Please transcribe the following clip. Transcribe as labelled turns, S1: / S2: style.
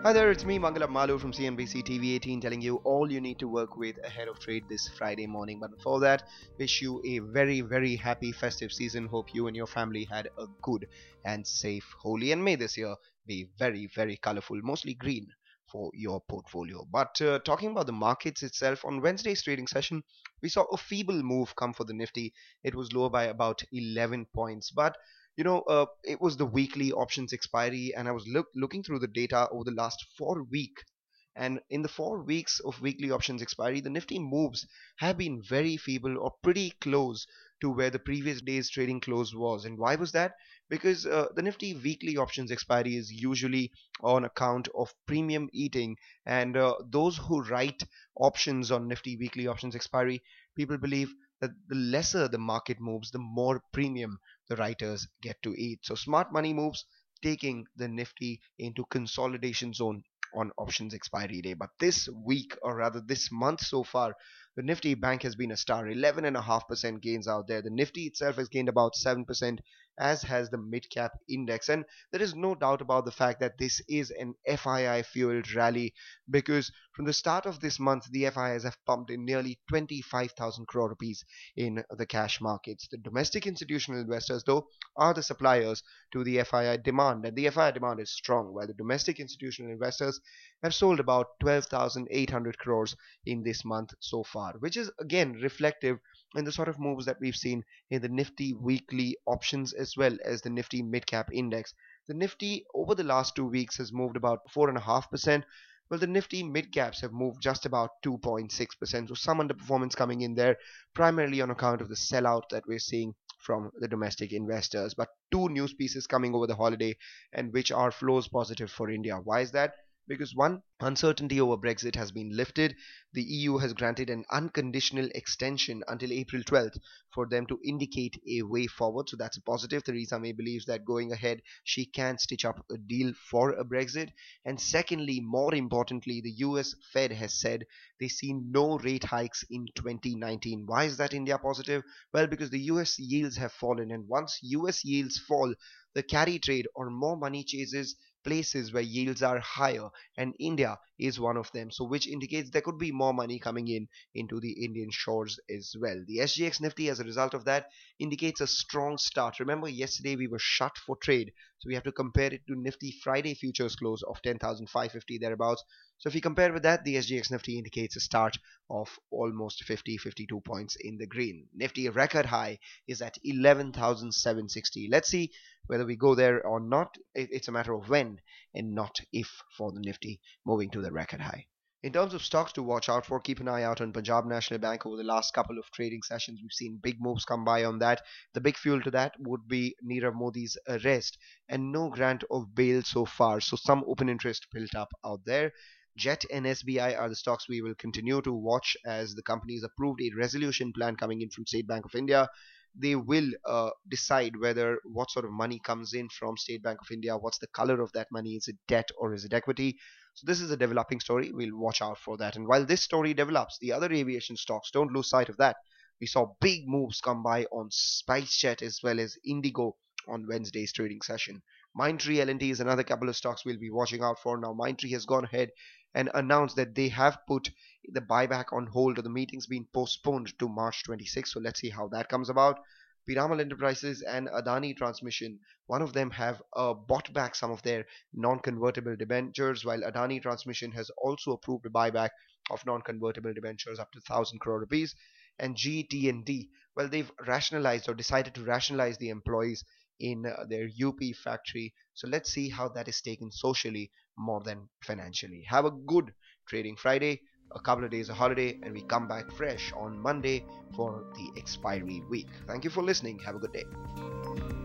S1: Hi there, it's me Mangalam Malu from CNBC TV 18 telling you all you need to work with ahead of trade this Friday morning. But before that, wish you a very happy festive season. Hope you and your family had a good and safe Holi, and may this year be very colorful, mostly green for your portfolio. But talking about the markets itself, on Wednesday's trading session, we saw a feeble move come for the Nifty. It was lower by about 11 points, but it was the weekly options expiry, and I was looking through the data over the last 4 weeks. And in the 4 weeks of weekly options expiry, the Nifty moves have been very feeble or pretty close to where the previous day's trading close was. And why was that? Because the Nifty weekly options expiry is usually on account of premium eating, and those who write options on Nifty weekly options expiry, people believe that the lesser the market moves, the more premium the writers get to eat. So smart money moves taking the Nifty into consolidation zone on options expiry day. But this week, or rather this month so far, the Nifty Bank has been a star. 11.5% gains out there. The Nifty itself has gained about 7%, as has the mid cap index. And there is no doubt about the fact that this is an FII fueled rally, because from the start of this month, the FIIs have pumped in nearly 25,000 crore rupees in the cash markets. The domestic institutional investors, though, are the suppliers to the FII demand, and the FII demand is strong, while the domestic institutional investors have sold about 12,800 crores in this month so far, which is again reflective in the sort of moves that we've seen in the Nifty weekly options as well as the Nifty mid cap index. The Nifty over the last 2 weeks has moved about 4.5%, well, the Nifty mid caps have moved just about 2.6%. So some underperformance coming in there, primarily on account of the sellout that we're seeing from the domestic investors. But two news pieces coming over the holiday, and which are flows positive for India. Why is that? Because one, uncertainty over Brexit has been lifted. The EU has granted an unconditional extension until April 12th for them to indicate a way forward. So that's a positive. Theresa May believes that going ahead, she can stitch up a deal for a Brexit. And secondly, more importantly, the US Fed has said they see no rate hikes in 2019. Why is that India positive? Well, because the US yields have fallen, and once US yields fall, the carry trade or more money chases places where yields are higher, and India is one of them, so which indicates there could be more money coming in into the Indian shores as well. The SGX Nifty, as a result of that, indicates a strong start. Remember, yesterday we were shut for trade, so we have to compare it to Nifty Friday futures close of 10,550 thereabouts. So if you compare with that, the SGX Nifty indicates a start of almost 52 points in the green. Nifty record high is at 11,760. Let's see whether we go there or not. It's a matter of when and not if for the Nifty moving to the record high. In terms of stocks to watch out for, keep an eye out on Punjab National Bank. Over the last couple of trading sessions, we've seen big moves come by on that. The big fuel to that would be Nirav Modi's arrest and no grant of bail so far. So some open interest built up out there. Jet and SBI are the stocks we will continue to watch, as the companies approved a resolution plan coming in from State Bank of India. They will decide whether what sort of money comes in from State Bank of India, what's the color of that money, is it debt or is it equity. So this is a developing story, we'll watch out for that. And while this story develops, the other aviation stocks, don't lose sight of that. We saw big moves come by on SpiceJet as well as Indigo on Wednesday's trading session. Mindtree L&T is another couple of stocks we'll be watching out for. Now Mindtree has gone ahead and announced that they have put the buyback on hold, or the meeting's been postponed to March 26. So let's see how that comes about. Piramal Enterprises and Adani Transmission, one of them have bought back some of their non-convertible debentures, while Adani Transmission has also approved a buyback of non-convertible debentures up to 1,000 crore rupees. And GT&D, well, they've rationalized or decided to rationalize the employees in their UP factory. So let's see how that is taken socially more than financially. Have a good trading Friday, a couple of days of holiday, and we come back fresh on Monday for the expiry week. Thank you for listening. Have a good day.